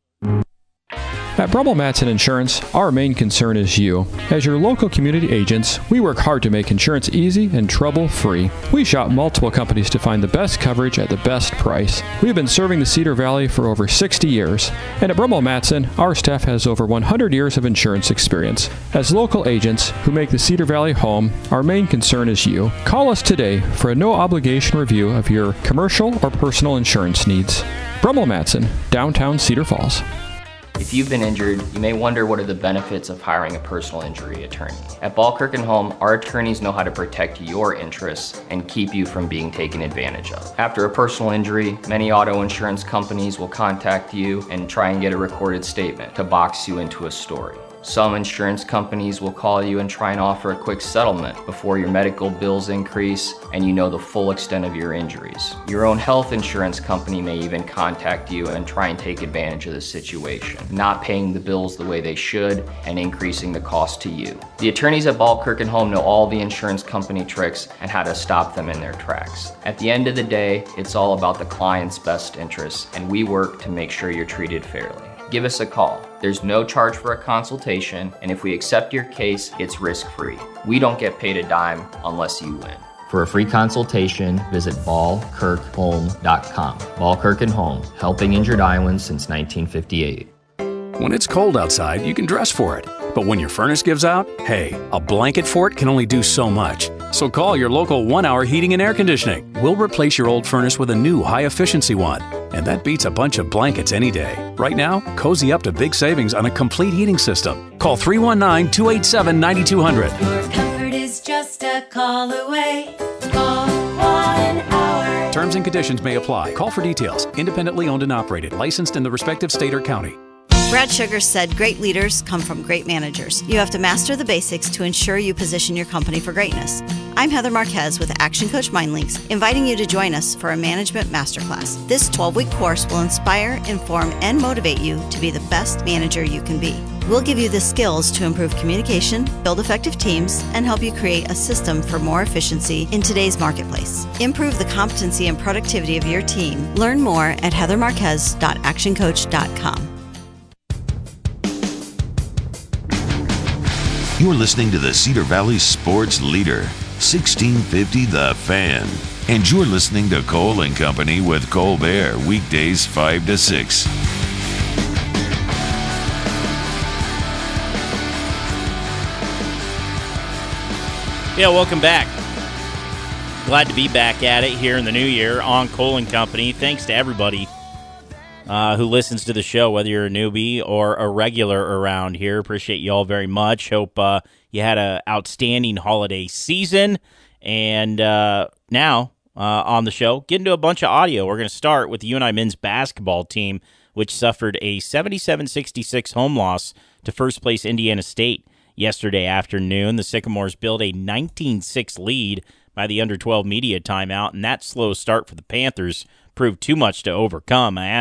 At Brummel Matson Insurance, our main concern is you. As your local community agents, we work hard to make insurance easy and trouble-free. We shop multiple companies to find the best coverage at the best price. We have been serving the Cedar Valley for over sixty years, and at Brummel Matson, our staff has over one hundred years of insurance experience. As local agents who make the Cedar Valley home, our main concern is you. Call us today for a no-obligation review of your commercial or personal insurance needs. Brummel Matson, downtown Cedar Falls. If you've been injured, you may wonder what are the benefits of hiring a personal injury attorney. At Ball Kirk and Home, our attorneys know how to protect your interests and keep you from being taken advantage of. After a personal injury, many auto insurance companies will contact you and try and get a recorded statement to box you into a story. Some insurance companies will call you and try and offer a quick settlement before your medical bills increase and you know the full extent of your injuries. Your own health insurance company may even contact you and try and take advantage of the situation, not paying the bills the way they should and increasing the cost to you. The attorneys at Ball Kirk and Home know all the insurance company tricks and how to stop them in their tracks. At the end of the day, it's all about the client's best interests, and we work to make sure you're treated fairly. Give us a call. There's no charge for a consultation, and if we accept your case, it's risk-free. We don't get paid a dime unless you win. For a free consultation, visit ball kirk home dot com. Ball Kirk and Home, helping injured Iowans since nineteen fifty-eight. When it's cold outside, you can dress for it. But when your furnace gives out, hey, a blanket fort can only do so much. So call your local One Hour Heating and Air Conditioning. We'll replace your old furnace with a new high-efficiency one. And that beats a bunch of blankets any day. Right now, cozy up to big savings on a complete heating system. Call three one nine, two eight seven, nine two zero zero. Your comfort is just a call away. Call One Hour. Terms and conditions may apply. Call for details. Independently owned and operated. Licensed in the respective state or county. Brad Sugar said great leaders come from great managers. You have to master the basics to ensure you position your company for greatness. I'm Heather Marquez with Action Coach MindLinks, inviting you to join us for a management masterclass. This twelve-week course will inspire, inform, and motivate you to be the best manager you can be. We'll give you the skills to improve communication, build effective teams, and help you create a system for more efficiency in today's marketplace. Improve the competency and productivity of your team. Learn more at heather marquez dot action coach dot com. You're listening to the Cedar Valley Sports Leader, sixteen fifty The Fan. And you're listening to Cole and Company with Colbert, weekdays five to six. Yeah, welcome back. Glad to be back at it here in the new year on Cole and Company. Thanks to everybody Uh, who listens to the show, whether you're a newbie or a regular around here. Appreciate you all very much. Hope uh, you had an outstanding holiday season. And uh, now uh, on the show, get into a bunch of audio. We're going to start with the U N I men's basketball team, which suffered a seventy-seven sixty-six home loss to first place Indiana State yesterday afternoon. The Sycamores built a nineteen six lead by the under twelve media timeout, and that slow start for the Panthers proved too much to overcome. I asked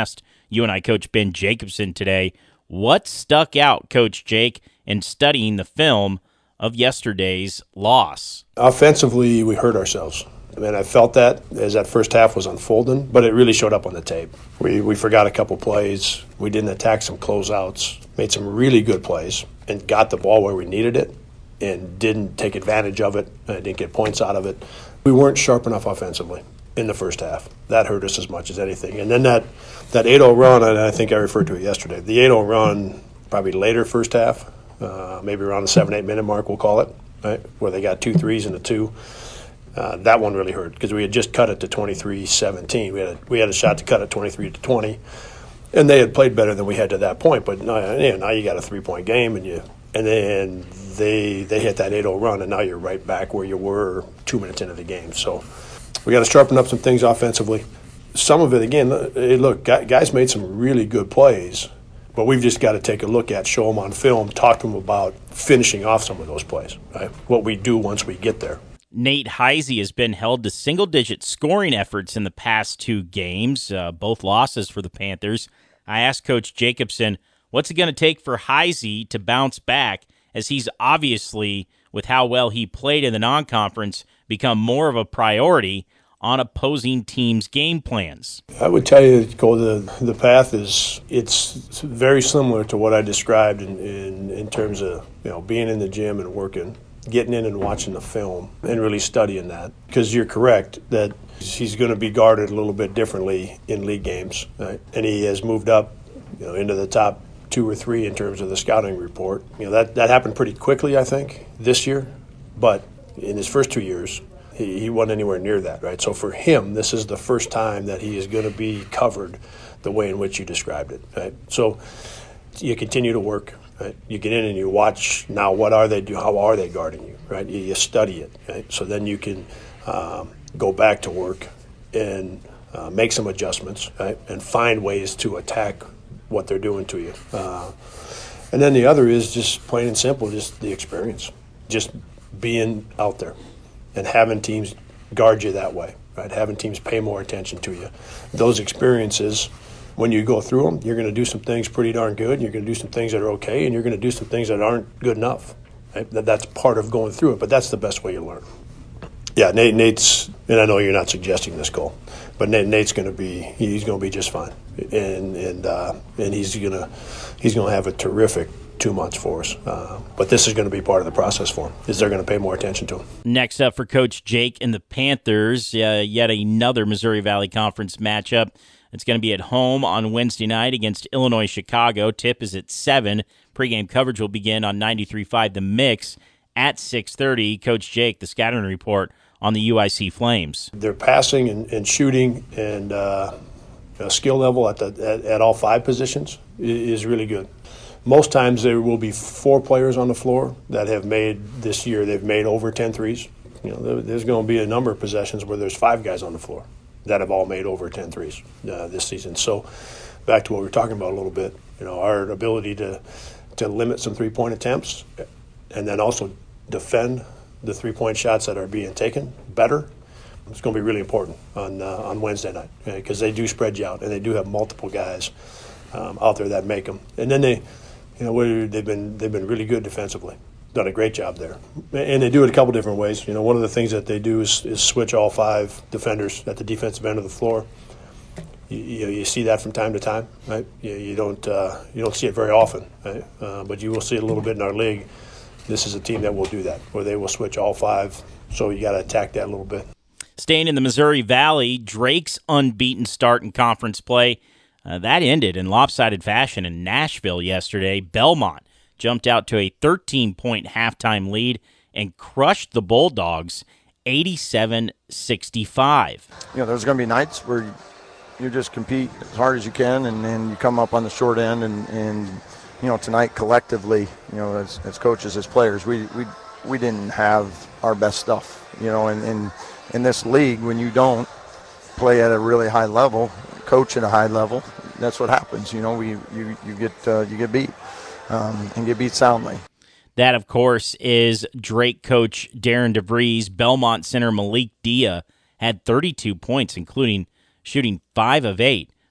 U N I coach Ben Jacobson today. What stuck out, Coach Jake, in studying the film of yesterday's loss? Offensively, we hurt ourselves. I mean, I felt that as that first half was unfolding, but it really showed up on the tape. We we forgot a couple plays. We didn't attack some closeouts, made some really good plays, and got the ball where we needed it and didn't take advantage of it, and didn't get points out of it. We weren't sharp enough offensively in the first half. That hurt us as much as anything. And then that, that eight oh run, and I think I referred to it yesterday, the eight oh run probably later first half, uh, maybe around the seven, eight minute mark, we'll call it, right, where they got two threes and a two. Uh, that one really hurt because we had just cut it to twenty-three seventeen. We had a, we had a shot to cut it twenty-three to twenty, and they had played better than we had to that point. But now, you know, now you got a three-point game, and you and then they they hit that eight oh run, and now you're right back where you were two minutes into the game. So we got to sharpen up some things offensively. Some of it, again, look, guys made some really good plays, but we've just got to take a look at, show them on film, talk to them about finishing off some of those plays, right? What we do once we get there. Nate Heise has been held to single-digit scoring efforts in the past two games, uh, both losses for the Panthers. I asked Coach Jacobson, what's it going to take for Heise to bounce back, as he's obviously, with how well he played in the non-conference, become more of a priority on opposing teams' game plans? I would tell you, Cole, the, the path is it's very similar to what I described in, in, in terms of, you know, being in the gym and working, getting in and watching the film and really studying that. Because you're correct that he's going to be guarded a little bit differently in league games, right? And he has moved up, you know, into the top two or three in terms of the scouting report. You know, that, that happened pretty quickly, I think, this year. But in his first two years, he, he wasn't anywhere near that, right? So for him, this is the first time that he is going to be covered the way in which you described it, right? So you continue to work. Right? You get in and you watch now what are they do, how are they guarding you, right? You, you study it, right? So then you can um, go back to work and uh, make some adjustments, right? And find ways to attack what they're doing to you. Uh, and then the other is just plain and simple, just the experience, just being out there and having teams guard you that way, right? Having teams pay more attention to you. Those experiences, when you go through them, you're going to do some things pretty darn good, and you're going to do some things that are okay, and you're going to do some things that aren't good enough. Right? That's part of going through it, but that's the best way you learn. Yeah, Nate, Nate's, and I know you're not suggesting this, Cole, but Nate, Nate's going to be, he's going to be just fine, and and uh, and he's going to he's going to have a terrific two months for us. Uh, but this is going to be part of the process for him, is they're going to pay more attention to him. Next up for Coach Jake and the Panthers, uh, yet another Missouri Valley Conference matchup. It's going to be at home on Wednesday night against Illinois Chicago. Tip is at seven. Pre-game coverage will begin on ninety-three point five The Mix at six thirty. Coach Jake, the scouting report on the U I C Flames. Their passing and, and shooting and uh, skill level at, the, at, at all five positions is really good. Most times there will be four players on the floor that have made this year, they've made over ten threes. You know, there's going to be a number of possessions where there's five guys on the floor that have all made over ten threes uh, this season. So back to what we were talking about a little bit, you know, our ability to to limit some three-point attempts and then also defend the three-point shots that are being taken better, it's going to be really important on uh, on Wednesday night, because okay? They do spread you out and they do have multiple guys um, out there that make them. And then they, you know, they've been they've been really good defensively. Done a great job there. And they do it a couple different ways. You know, one of the things that they do is, is switch all five defenders at the defensive end of the floor. You, you, know, you see that from time to time, right? You, you don't uh, you don't see it very often, right? Uh, but you will see it a little bit in our league. This is a team that will do that, where they will switch all five. So you got to attack that a little bit. Staying in the Missouri Valley, Drake's unbeaten start in conference play, uh, that ended in lopsided fashion in Nashville yesterday. Belmont jumped out to a thirteen-point halftime lead and crushed the Bulldogs eighty-seven sixty-five. You know, there's going to be nights where you, you just compete as hard as you can, and then you come up on the short end. And, and you know, tonight collectively, you know, as, as coaches, as players, we we we didn't have our best stuff. You know, and in in this league, when you don't play at a really high level, coach at a high level, that's what happens. You know, we you you get uh, you get beat. Um, and get beat soundly. That, of course, is Drake coach Darren DeVries. Belmont center Malik Dia had thirty-two points, including shooting five of eight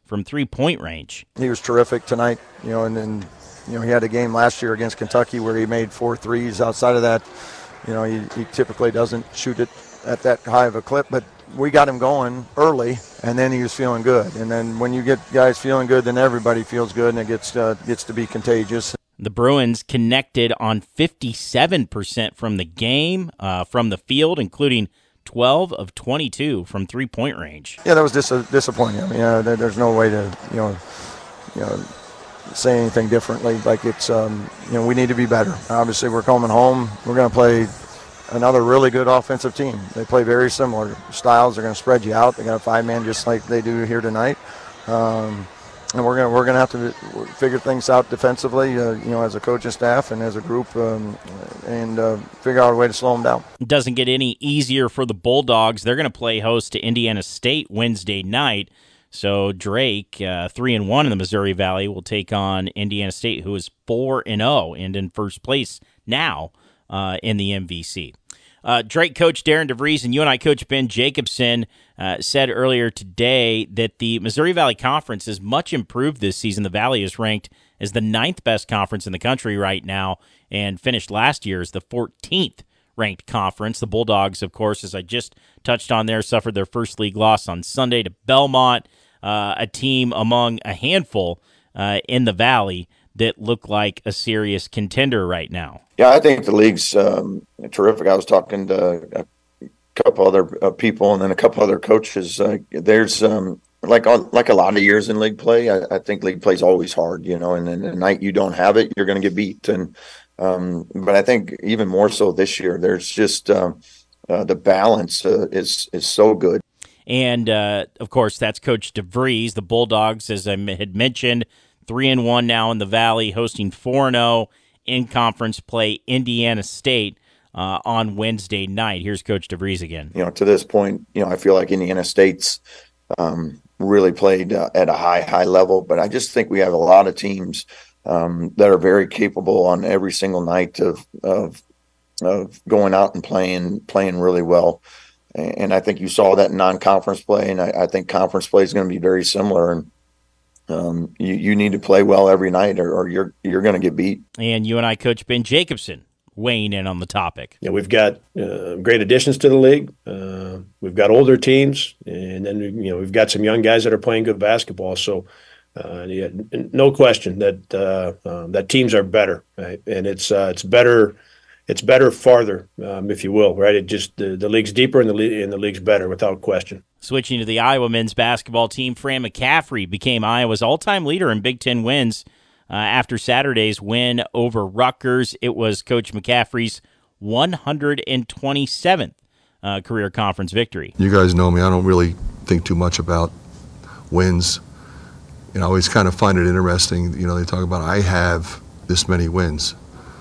from three-point range. He was terrific tonight, you know, and then, you know, he had a game last year against Kentucky where he made four threes. Outside of that, you know, he, he typically doesn't shoot it at that high of a clip, but we got him going early, and then he was feeling good. And then when you get guys feeling good, then everybody feels good, and it gets uh, gets to be contagious. The Bruins connected on fifty-seven percent from the game, uh, from the field, including twelve of twenty-two from three-point range. Yeah, that was dis- disappointing. I mean, uh, there, there's no way to, you know, you know, say anything differently. Like it's, um, you know, we need to be better. Obviously, we're coming home. We're going to play another really good offensive team. They play very similar styles. They're going to spread you out. They got a five-man just like they do here tonight. Um, and we're going to we're going to have to figure things out defensively, uh, you know, as a coaching staff and as a group, um, and uh, figure out a way to slow them down. It doesn't get any easier for the Bulldogs. They're going to play host to Indiana State Wednesday night. So Drake, uh, three and one in the Missouri Valley, will take on Indiana State, who is four and zero and in first place now uh, in the M V C. Uh, Drake coach Darren DeVries and U N I coach Ben Jacobson uh, said earlier today that the Missouri Valley Conference is much improved this season. The Valley is ranked as the ninth best conference in the country right now and finished last year as the fourteenth ranked conference. The Bulldogs, of course, as I just touched on there, suffered their first league loss on Sunday to Belmont, uh, a team among a handful uh, in the Valley that look like a serious contender right now. Yeah, I think the league's um, terrific. I was talking to a couple other uh, people and then a couple other coaches. Uh, there's um, like like a lot of years in league play. I, I think league play is always hard, you know. And then the night you don't have it, you're going to get beat. And um, but I think even more so this year, there's just um, uh, the balance uh, is is so good. And uh, of course, that's Coach DeVries. The Bulldogs, as I had mentioned, three and one now in the Valley, hosting four and zero in conference play Indiana State uh, on Wednesday night. Here's Coach DeVries again. You know, to this point, you know, I feel like Indiana State's um, really played uh, at a high, high level, but I just think we have a lot of teams um, that are very capable on every single night of of, of going out and playing playing really well. And I think you saw that in non-conference play, and I, I think conference play is going to be very similar. And Um, you, you need to play well every night or, or you're you're going to get beat. And U N I coach Ben Jacobson weighing in on the topic. Yeah, we've got uh, great additions to the league. Uh, we've got older teams, and then you know we've got some young guys that are playing good basketball. So, uh, yeah, no question that uh, uh, that teams are better, right? And it's uh, it's better. It's better farther, um, if you will, right? It just the, the league's deeper and the le- and the league's better without question. Switching to the Iowa men's basketball team, Fran McCaffrey became Iowa's all-time leader in Big Ten wins uh, after Saturday's win over Rutgers. It was Coach McCaffrey's one hundred twenty-seventh uh, career conference victory. You guys know me. I don't really think too much about wins. You know, I always kind of find it interesting. You know, they talk about I have this many wins.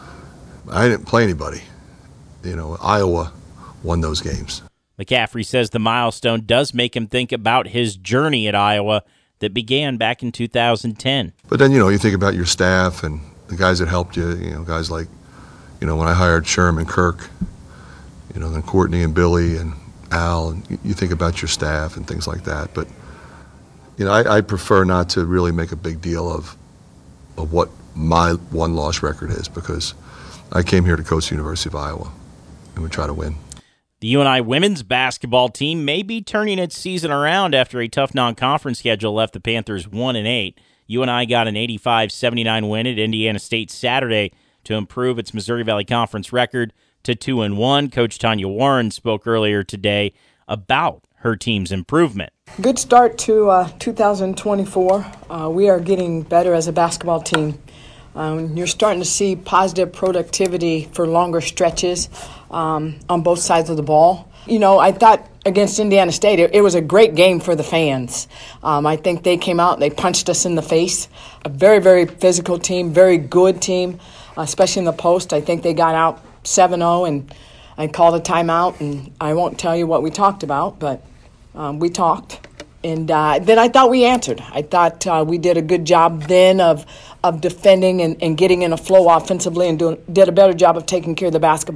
I didn't play anybody. You know, Iowa won those games. McCaffrey says the milestone does make him think about his journey at Iowa that began back in two thousand ten. But then, you know, you think about your staff and the guys that helped you, you know, guys like, you know, when I hired Sherman Kirk, you know, then Courtney and Billy and Al, and you think about your staff and things like that. But, you know, I, I prefer not to really make a big deal of of what my one-loss record is because I came here to coach the University of Iowa, and we try to win. The U N I women's basketball team may be turning its season around after a tough non-conference schedule left the Panthers one and eight. U N I got an eighty-five seventy-nine win at Indiana State Saturday to improve its Missouri Valley Conference record to two and one. Coach Tanya Warren spoke earlier today about her team's improvement. Good start to uh, two thousand twenty-four. Uh, we are getting better as a basketball team. Um, you're starting to see positive productivity for longer stretches um, on both sides of the ball. You know, I thought against Indiana State, it, it was a great game for the fans. Um, I think they came out and they punched us in the face. A very, very physical team, very good team, uh, especially in the post. I think they got out seven oh and I called a timeout, and I won't tell you what we talked about, but um, we talked. And uh, then I thought we answered. I thought uh, we did a good job then of of defending and, and getting in a flow offensively and doing, did a better job of taking care of the basketball.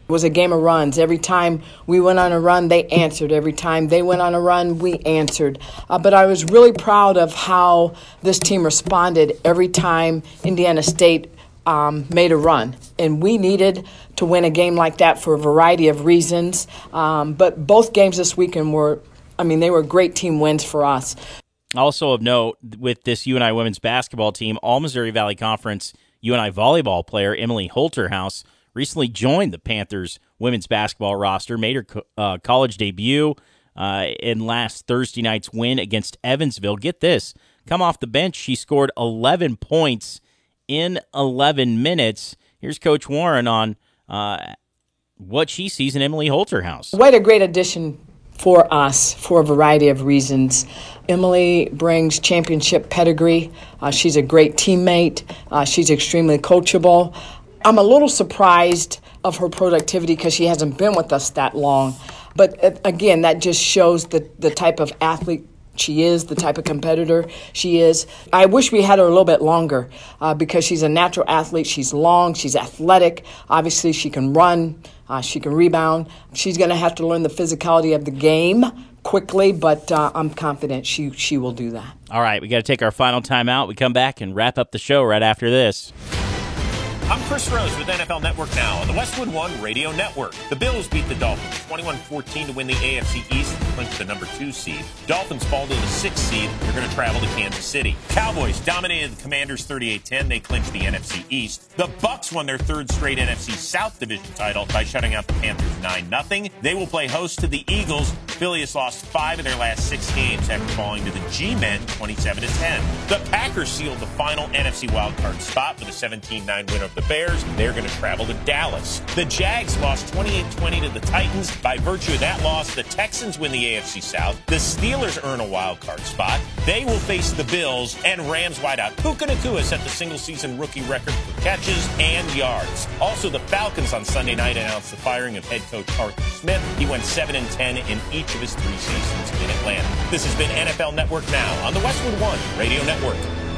It was a game of runs. Every time we went on a run, they answered. Every time they went on a run, we answered. Uh, but I was really proud of how this team responded every time Indiana State um, made a run. And we needed to win a game like that for a variety of reasons. Um, but both games this weekend were, I mean, they were great team wins for us. Also of note, with this U N I women's basketball team, all Missouri Valley Conference U N I volleyball player Emily Holterhouse recently joined the Panthers women's basketball roster, made her co- uh, college debut uh, in last Thursday night's win against Evansville. Get this, come off the bench, she scored eleven points in eleven minutes. Here's Coach Warren on uh, what she sees in Emily Holterhouse. What a great addition for us for a variety of reasons. Emily brings championship pedigree. Uh, she's a great teammate. Uh, she's extremely coachable. I'm a little surprised of her productivity because she hasn't been with us that long. But uh, again, that just shows the, the type of athlete she is, the type of competitor she is. I wish we had her a little bit longer uh, because she's a natural athlete. She's long, she's athletic. Obviously, she can run, uh, she can rebound. She's going to have to learn the physicality of the game quickly, but uh, I'm confident she, she will do that. All right, we got to take our final time out. We come back and wrap up the show right after this. I'm Chris Rose with N F L Network Now on the Westwood One Radio Network. The Bills beat the Dolphins twenty-one fourteen to win the A F C East and clinch the number two seed. Dolphins fall to the sixth seed. They're going to travel to Kansas City. Cowboys dominated the Commanders thirty-eight ten. They clinched the N F C East. The Bucs won their third straight N F C South Division title by shutting out the Panthers nine nothing. They will play host to the Eagles. Philly has lost five of their last six games after falling to the G-Men twenty-seven to ten. The Packers sealed the final N F C wildcard spot with a seventeen nine win over the Bears. They're going to travel to Dallas. The Jags lost twenty-eight twenty to the Titans. By virtue of that loss, the Texans win the A F C South. The Steelers earn a wild card spot. They will face the Bills, and Rams wideout Puka Nacua set the single-season rookie record for catches and yards. Also, the Falcons on Sunday night announced the firing of head coach Arthur Smith. He went seven and ten in each of his three seasons in Atlanta. This has been N F L Network Now on the Westwood One Radio Network.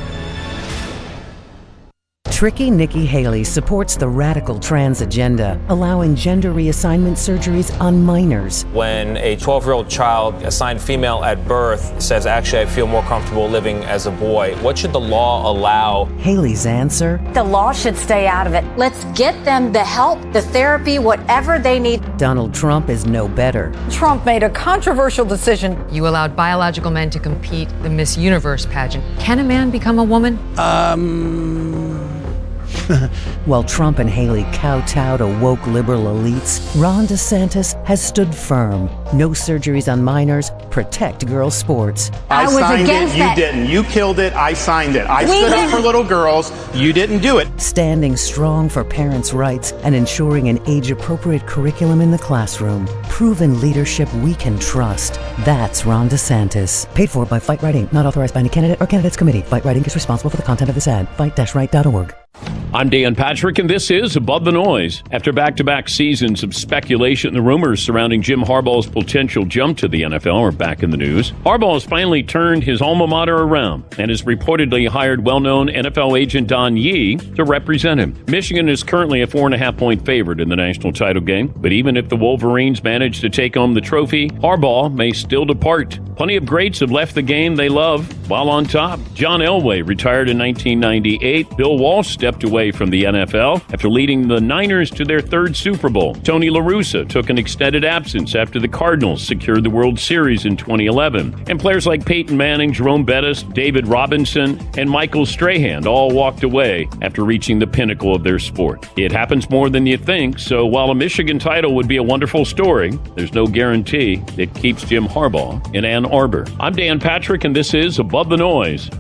Tricky Nikki Haley supports the radical trans agenda, allowing gender reassignment surgeries on minors. When a twelve-year-old child assigned female at birth says, actually, I feel more comfortable living as a boy, what should the law allow? Haley's answer? The law should stay out of it. Let's get them the help, the therapy, whatever they need. Donald Trump is no better. Trump made a controversial decision. You allowed biological men to compete the Miss Universe pageant. Can a man become a woman? Um... While Trump and Haley kowtow to woke liberal elites, Ron DeSantis has stood firm. No surgeries on minors. Protect girls' sports. I, I was signed against it. You that. Didn't. You killed it. I signed it. I we stood didn't. up for little girls. You didn't do it. Standing strong for parents' rights and ensuring an age-appropriate curriculum in the classroom. Proven leadership we can trust. That's Ron DeSantis. Paid for by Fight Right Incorporated. Not authorized by any candidate or candidates committee. Fight Right Incorporated is responsible for the content of this ad. fight dash right dot org. I'm Dan Patrick, and this is Above the Noise. After back-to-back seasons of speculation, the rumors surrounding Jim Harbaugh's potential jump to the N F L are back in the news. Harbaugh has finally turned his alma mater around and has reportedly hired well-known N F L agent Don Yee to represent him. Michigan is currently a four and a half point favorite in the national title game, but even if the Wolverines manage to take home the trophy, Harbaugh may still depart. Plenty of greats have left the game they love while on top. John Elway retired in nineteen ninety-eight. Bill Walsh stepped away from the N F L after leading the Niners to their third Super Bowl. Tony La Russa took an extended absence after the Cardinals secured the World Series in twenty eleven. And players like Peyton Manning, Jerome Bettis, David Robinson, and Michael Strahan all walked away after reaching the pinnacle of their sport. It happens more than you think, so while a Michigan title would be a wonderful story, there's no guarantee it keeps Jim Harbaugh in Ann Arbor. I'm Dan Patrick, and this is Above the Noise.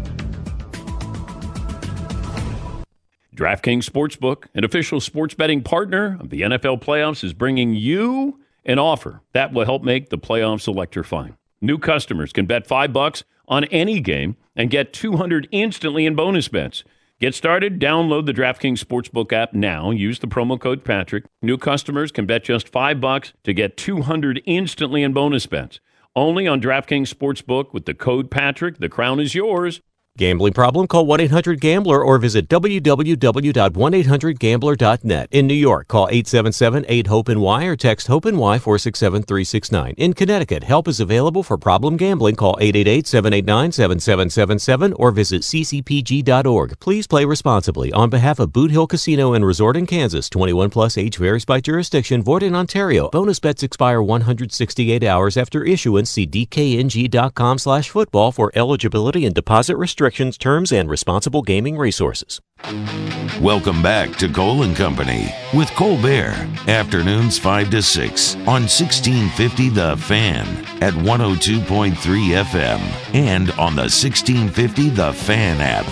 DraftKings Sportsbook, an official sports betting partner of the N F L playoffs, is bringing you an offer that will help make the playoffs electrifying. New customers can bet five bucks on any game and get two hundred instantly in bonus bets. Get started, download the DraftKings Sportsbook app now, use the promo code Patrick. New customers can bet just five bucks to get two hundred instantly in bonus bets. Only on DraftKings Sportsbook with the code Patrick. The crown is yours. Gambling problem? Call one eight hundred gambler or visit w w w dot one eight hundred gambler dot net. In New York, call eight seven seven eight hope N Y or text HOPE-NY four six seven three six nine. In Connecticut, help is available for problem gambling. Call eight eight eight seven eight nine seven seven seven seven or visit c c p g dot org. Please play responsibly. On behalf of Boot Hill Casino and Resort in Kansas, twenty-one plus, age varies by jurisdiction, void in Ontario. Bonus bets expire one hundred sixty-eight hours after issuance. See d k n g dot com slash football for eligibility and deposit restrictions, terms, and responsible gaming resources. Welcome back to Cole and Company with Colbert. Afternoons five to six on sixteen fifty The Fan at one oh two point three F M and on the sixteen fifty The Fan app.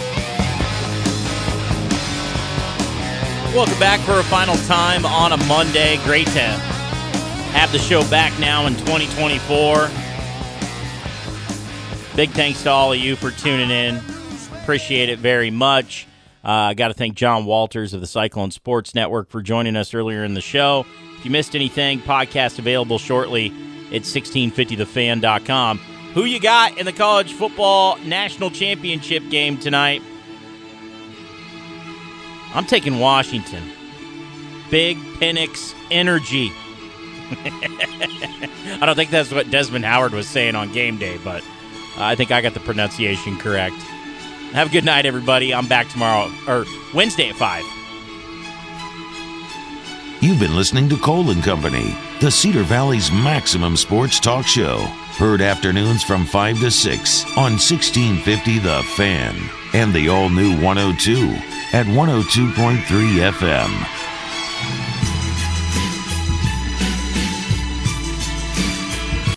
Welcome back for a final time on a Monday. Great to have the show back now in twenty twenty-four. Big thanks to all of you for tuning in. Appreciate it very much. I uh, got to thank John Walters of the Cyclone Sports Network for joining us earlier in the show. If you missed anything, podcast available shortly at sixteen fifty the fan dot com. Who you got in the college football national championship game tonight? I'm taking Washington. Big Penix energy. I don't think that's what Desmond Howard was saying on game day, but I think I got the pronunciation correct. Have a good night, everybody. I'm back tomorrow, or Wednesday at five. You've been listening to Cole and Company, the Cedar Valley's maximum sports talk show. Heard afternoons from five to six on sixteen fifty The Fan and the all-new one oh two at one oh two point three F M.